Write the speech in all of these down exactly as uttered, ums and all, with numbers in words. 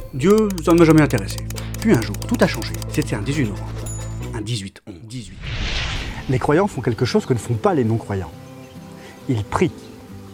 Dieu, ça ne m'a jamais intéressé. Puis un jour, tout a changé. C'était un dix-huit novembre. Un dix-huit onze. dix-huit. Les croyants font quelque chose que ne font pas les non-croyants. Ils prient. Pourquoi ?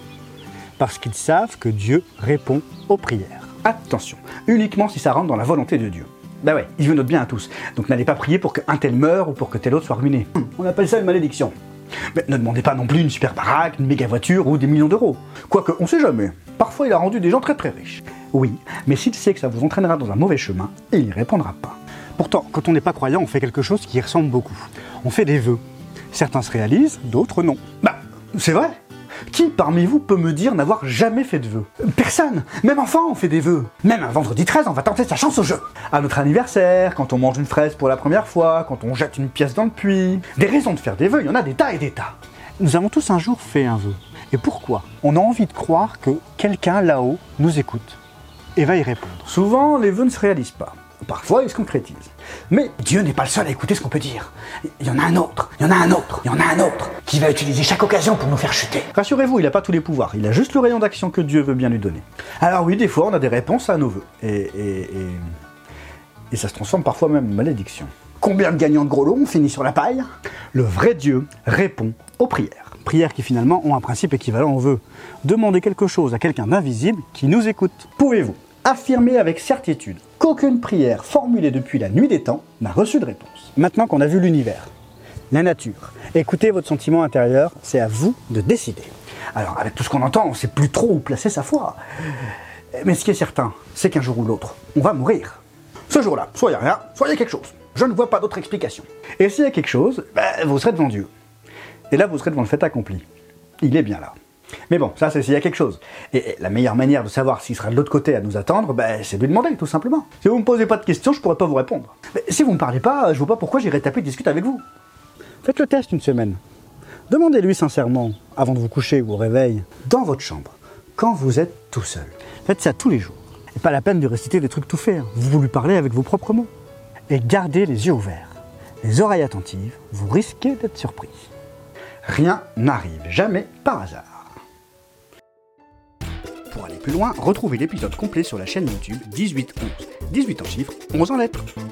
Parce qu'ils savent que Dieu répond aux prières. Attention, uniquement si ça rentre dans la volonté de Dieu. Bah ouais, il veut notre bien à tous. Donc n'allez pas prier pour qu'un tel meure ou pour que tel autre soit ruiné. On appelle ça une malédiction. Mais ne demandez pas non plus une super baraque, une méga voiture ou des millions d'euros. Quoique, on sait jamais. Parfois, il a rendu des gens très très riches. Oui, mais s'il sait que ça vous entraînera dans un mauvais chemin, il n'y répondra pas. Pourtant, quand on n'est pas croyant, on fait quelque chose qui y ressemble beaucoup. On fait des vœux. Certains se réalisent, d'autres non. Bah, c'est vrai. Qui parmi vous peut me dire n'avoir jamais fait de vœux ? Personne. Même enfant, on fait des vœux. Même un vendredi treize, on va tenter sa chance au jeu. À notre anniversaire, quand on mange une fraise pour la première fois, quand on jette une pièce dans le puits. Des raisons de faire des vœux, il y en a des tas et des tas. Nous avons tous un jour fait un vœu. Et pourquoi ? On a envie de croire que quelqu'un là-haut nous écoute et va y répondre. Souvent, les vœux ne se réalisent pas. Parfois, ils se concrétisent. Mais Dieu n'est pas le seul à écouter ce qu'on peut dire. Il y en a un autre, il y en a un autre, il y en a un autre, qui va utiliser chaque occasion pour nous faire chuter. Rassurez-vous, il n'a pas tous les pouvoirs, il a juste le rayon d'action que Dieu veut bien lui donner. Alors oui, des fois, on a des réponses à nos vœux. Et, et, et, et ça se transforme parfois même en malédiction. Combien de gagnants de gros lots ont fini sur la paille ? Le vrai Dieu répond aux prières. Prières qui finalement ont un principe équivalent aux vœux. Demander quelque chose à quelqu'un d'invisible qui nous écoute. Pouvez-vous affirmer avec certitude qu'aucune prière formulée depuis la nuit des temps n'a reçu de réponse ? Maintenant qu'on a vu l'univers, la nature, écoutez votre sentiment intérieur, c'est à vous de décider. Alors avec tout ce qu'on entend, on ne sait plus trop où placer sa foi. Mais ce qui est certain, c'est qu'un jour ou l'autre, on va mourir. Ce jour-là, soit il n'y a rien, soit il y a quelque chose. Je ne vois pas d'autre explication. Et s'il y a quelque chose, ben, vous serez devant Dieu. Et là, vous serez devant le fait accompli. Il est bien là. Mais bon, ça c'est s'il y a quelque chose. Et la meilleure manière de savoir s'il sera de l'autre côté à nous attendre, ben, c'est de lui demander, tout simplement. Si vous ne me posez pas de questions, je ne pourrai pas vous répondre. Mais si vous ne me parlez pas, je ne vois pas pourquoi j'irai taper et discuter avec vous. Faites le test une semaine. Demandez-lui sincèrement, avant de vous coucher ou au réveil, dans votre chambre, quand vous êtes tout seul. Faites ça tous les jours. Et pas la peine de réciter des trucs tout faits. Vous lui parlez avec vos propres mots. Et gardez les yeux ouverts, les oreilles attentives, vous risquez d'être surpris. Rien n'arrive jamais par hasard. Pour aller plus loin, retrouvez l'épisode complet sur la chaîne YouTube dix-huit onze. dix-huit en chiffres, onze en lettres.